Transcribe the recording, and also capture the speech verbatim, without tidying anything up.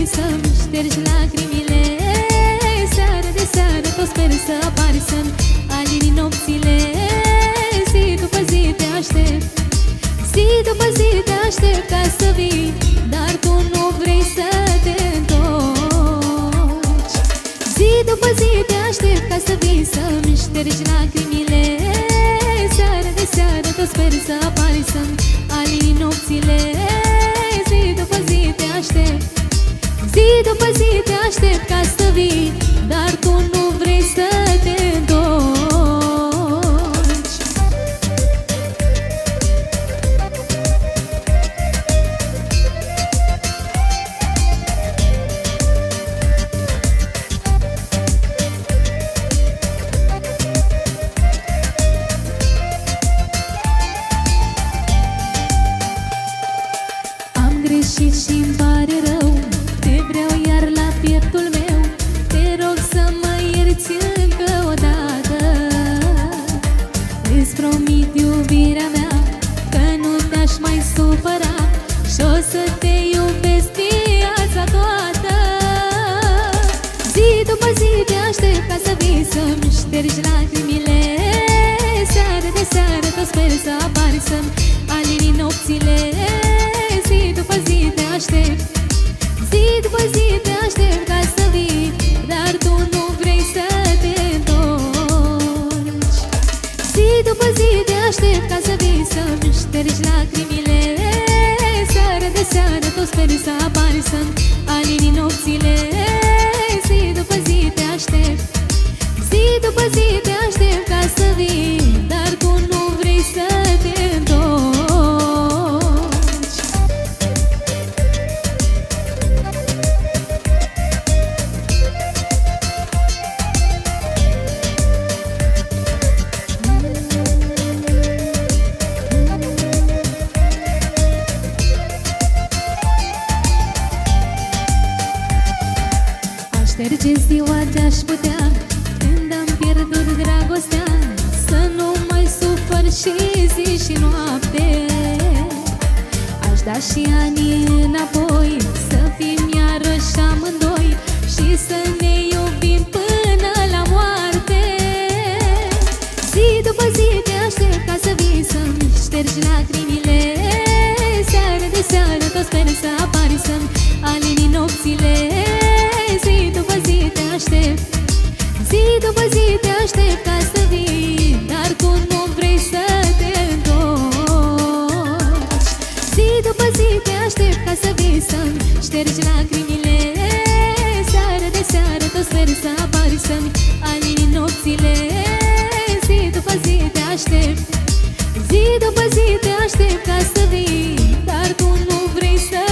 să-mi ștergi lacrimile. Seară de seară tot sper să apari, să-mi alini nopțile. Zi după zi te aștept, zi după zi te aștept ca să vii, dar tu nu vrei să te întorci. Zi după zi te aștept ca să vii, să-mi ștergi lacrimile. Seară de seară tot sper să apari, să-mi alini nopțile. Zi după zi te aștept, zi după zi te aștept ca să vii, dar tu nu vrei să te întorci. Am greșit și-mi pare rău, te vreau iar la pieptul meu. Te rog să mă ierți încă o dată. Îți promit iubirea mea că nu te-aș mai supăra și o să te iubesc viața toată. Zi după zi te aștept ca să vii, să-mi ștergi lacrimile. Seară de seară tot sper să apari, să-mi alini nopțile. Zi după zi te aștept, zi după zi te aștept ca să vii, dar tu nu vrei să te întorci. Zi după zi te aștept ca să vii, să-mi ștergi lacrimile. Seară de seară tot sper să apari, să-mi alini nopțile. Zi după zi te aștept, zi după zi te aștept ca să vii, dar tu nu vrei să te întorci. Șterge ziua de-aș putea, când am pierdut dragostea, să nu mai sufăr și zi și noapte. Aș da și ani înapoi, să fim iarăși amândoi și să ne iubim până la moarte. Zi după zi te aștept ca să vii, să-mi ștergi lacrimile. Seară de seară tot sper să apari, să-mi alini nopțile. Zi după zi te aștept, zi după zi te aștept ca să vii, dar tu nu vrei să te întorci. Zi după zi te aștept ca să vii, să-mi ștergi lacrimile. Seară de seară tot sper să apari, să-mi alini nopțile. Zi după zi te aștept, zi după zi te aștept ca să vii, dar tu nu vrei să